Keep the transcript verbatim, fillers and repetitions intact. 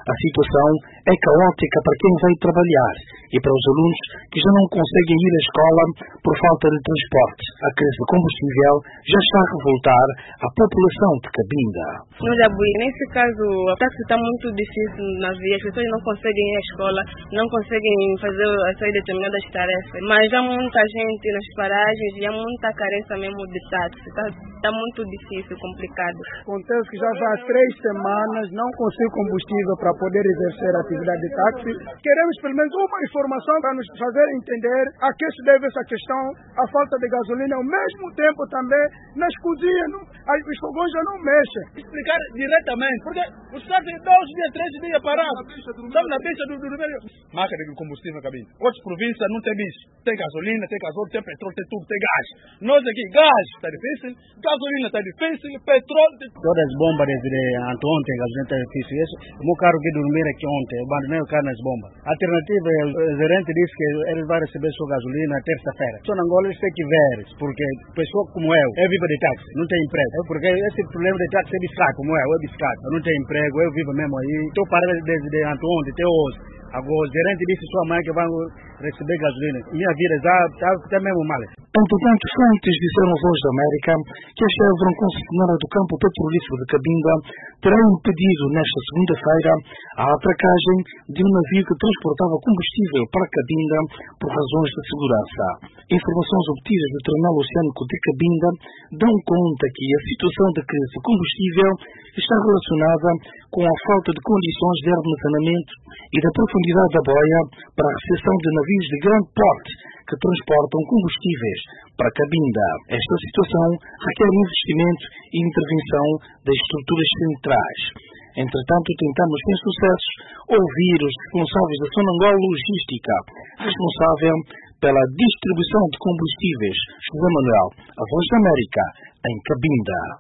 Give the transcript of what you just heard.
A situação é caótica para quem vai trabalhar e para os alunos que já não conseguem ir à escola por falta de transporte. A crise de combustível já está a revoltar a população de Cabinda. No Jabuí, nesse caso, o táxi está muito difícil na via, as pessoas não conseguem ir à escola, não conseguem fazer essas determinadas tarefas. Mas há muita gente nas paragens e há muita carência mesmo de táxi. Está tá muito difícil, complicado. Acontece que já há três semanas não consigo combustível para poder exercer a atividade de táxi. Queremos pelo menos uma informação para nos fazer entender a que se deve essa questão, a falta de gasolina, ao mesmo tempo também nas cozinhas, não, os fogões já não mexem. Explicar diretamente, porque os táxis estão dois dias, três dias parados. Estamos na pista do Ribeiro. Máquina de combustível na cabine. Outras províncias não tem bicho. Tem gasolina, tem gasóleo, tem petróleo, tem tudo, tem gás. Nós aqui, gás está difícil, gasolina está difícil, petróleo... Todas as bombas desde anteontem, a gasolina está difícil. Isso, o meu carro que dormir aqui ontem, eu abandonei o carro nas bombas. A alternativa é, o gerente disse que ele vai receber sua gasolina terça-feira. Só na Angola eles têm que ver, porque pessoa como eu, é viva de táxi, não tem emprego. Porque esse problema de táxi é biscate, como eu, é biscate. Eu não tenho emprego, eu vivo mesmo aí. Estou parado desde anteontem até hoje. Agora o gerente disse sua mãe que vai receber gasolina. Minha vida já está tá mesmo mal. Entretanto, fontes disseram aos Voz da América que a Chevron, concessionária do campo petrolífero de Cabinda, terá impedido nesta segunda-feira a atracagem de um navio que transportava combustível para Cabinda por razões de segurança. Informações obtidas do Terminal Oceânico de Cabinda dão conta que a situação de crise de combustível está relacionada com a falta de condições de armazenamento e da profundidade da boia para a recepção de navios de grande porte que transportam combustíveis para Cabinda. Esta situação requer investimento e intervenção das estruturas centrais. Entretanto, tentamos sem sucesso ouvir os responsáveis da Sonangol Logística, responsável pela distribuição de combustíveis, José Manuel, a Voz da América, em Cabinda.